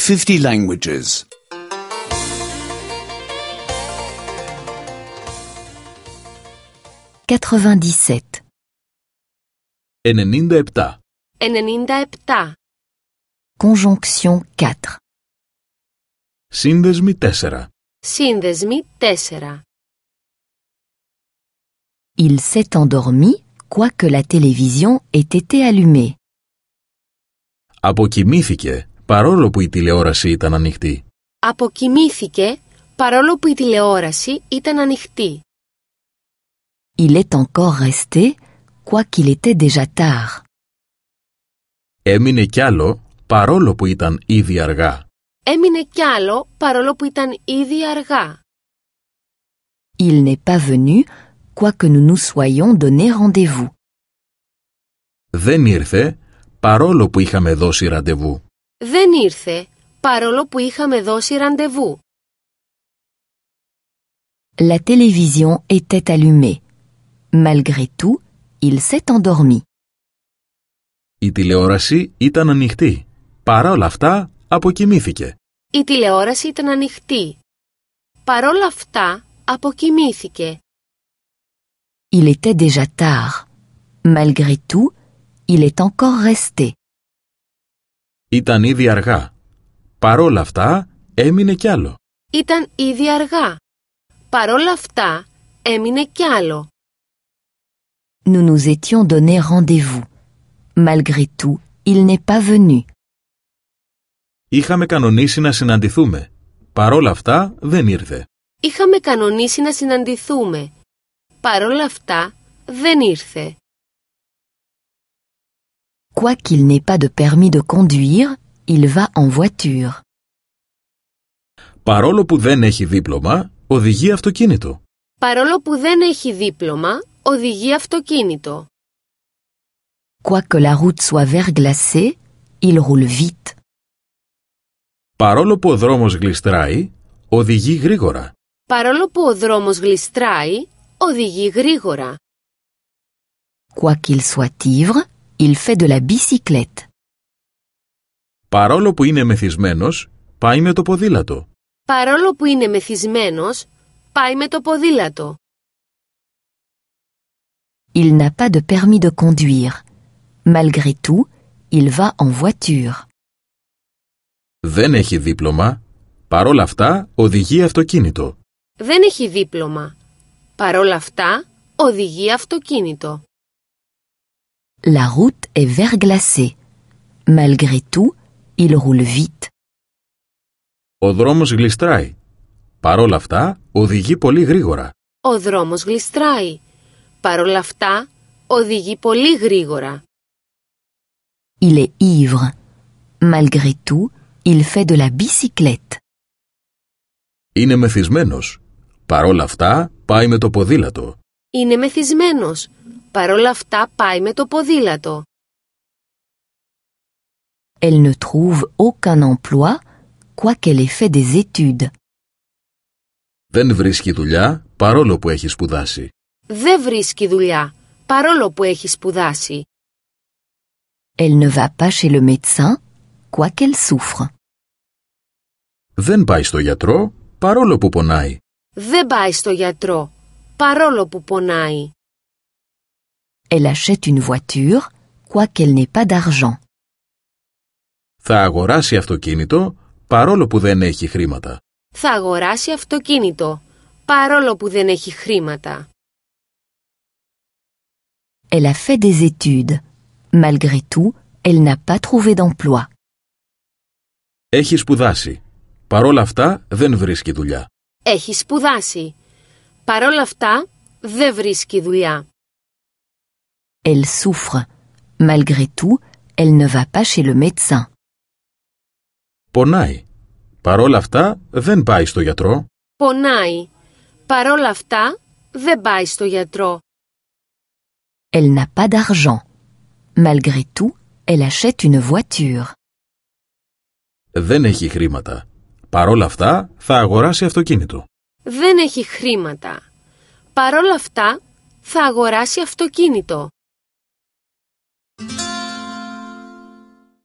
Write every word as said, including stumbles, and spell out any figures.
fifty languages. quatre-vingt-dix-sept. ενενήντα επτά. ενενήντα επτά. Conjonction quatre. Σύνδεσμοι τέσσερα. Σύνδεσμοι τέσσερα. Il s'est endormi, quoique la télévision ait été allumée. Αποκοιμήθηκε παρόλο που η τηλεόραση ήταν ανοιχτή. Αποκοιμήθηκε παρόλο που η τηλεόραση ήταν ανοιχτή. Il est encore resté, quoiqu'il était déjà tard. Έμεινε κι άλλο παρόλο που ήταν ήδη αργά. Έμεινε κι άλλο παρόλο που ήταν ήδη αργά. Il n'est pas venu, quoique nous nous soyons donné rendez-vous. Δεν ήρθε παρόλο που είχαμε δώσει ραντεβού. Δεν ήρθε παρόλο που είχαμε δώσει ραντεβού. La télévision était allumée. Malgré tout, il s'est endormi. Η τηλεόραση ήταν ανοιχτή. Παρά όλα αυτά, αποκοιμήθηκε. Η τηλεόραση ήταν ανοιχτή. Παρόλα αυτά, αποκοιμήθηκε. Il était déjà tard. Malgré tout, il est encore resté. Ήταν ήδη αργά. Παρόλα αυτά, έμεινε κι άλλο. Ήταν ήδη αργά. Παρόλα αυτά, έμεινε κι άλλο. Nous nous étions donné rendez-vous. Malgré tout, il n'est pas venu. Είχαμε κανονίσει να συναντηθούμε. Παρόλα αυτά, δεν ήρθε. Είχαμε κανονίσει να συναντηθούμε. Παρόλα αυτά, δεν ήρθε. Quoiqu'il n'ait pas de permis de conduire, il va en voiture. Παρόλο που δεν έχει δίπλωμα, οδηγεί αυτοκίνητο. Παρόλο που δεν έχει δίπλωμα, οδηγεί αυτοκίνητο. Quoique la route soit verglacée, il roule vite. Παρόλο που ο δρόμος γλιστράει, οδηγεί γρήγορα. Παρόλο που ο δρόμος γλιστράει, οδηγεί γρήγορα. Quoiqu'il soit ivre, il fait de la bicyclette. Παρόλο που είναι μεθυσμένος, πάει με το ποδήλατο. Παρόλο που είναι μεθυσμένος, πάει με το ποδήλατο. Il n'a pas de permis de conduire. Malgré tout, il va en voiture. Δεν έχει δίπλωμα. Παρόλα αυτά, οδηγεί αυτοκίνητο. Δεν έχει δίπλωμα. Παρόλα αυτά, οδηγεί αυτοκίνητο. La route est verglacée. Malgré tout, il roule vite. Ο δρόμος γλιστράει. Παρόλα αυτά, οδηγεί πολύ γρήγορα. Ο δρόμος γλιστράει. Παρόλα αυτά, οδηγεί πολύ γρήγορα. Il est ivre. Malgré tout, il fait de la bicyclette. Είναι μεθυσμένος. Παρόλα αυτά, πάει με το ποδήλατο. Είναι μεθυσμένος. Παρόλα αυτά, πάει με το ποδήλατο. Elle ne trouve aucun emploi, quoiqu'elle ait fait des études. Δεν βρίσκει δουλειά, παρόλο που έχει σπουδάσει. Δεν βρίσκει δουλειά, παρόλο που έχει σπουδάσει. Elle ne va pas chez le médecin, quoiqu'elle souffre. Δεν πάει στο γιατρό, παρόλο που πονάει. Δεν πάει στο γιατρό, παρόλο που πονάει. Elle achète une voiture, quoiqu'elle n'ait pas d'argent. Θα αγοράσει αυτοκίνητο, παρόλο που δεν έχει χρήματα. Θα αγοράσει αυτοκίνητο, παρόλο που δεν έχει χρήματα. Elle a fait des études. Malgré tout, elle n'a pas trouvé d'emploi. Έχει σπουδάσει. Παρόλα αυτά, δεν βρίσκει δουλειά. Έχει σπουδάσει. Παρόλα αυτά, δεν βρίσκει δουλειά. Elle souffre. Malgré tout, elle ne va pas chez le médecin. Πονάει. Παρόλα αυτά, δεν πάει στο γιατρό. Πονάει. Παρόλα αυτά, δεν πάει στο γιατρό. Elle n'a pas d'argent. Malgré tout, elle achète une voiture. Δεν έχει χρήματα. Παρόλα αυτά, θα αγοράσει αυτοκίνητο. Δεν έχει χρήματα. Παρόλα αυτά, θα αγοράσει αυτοκίνητο.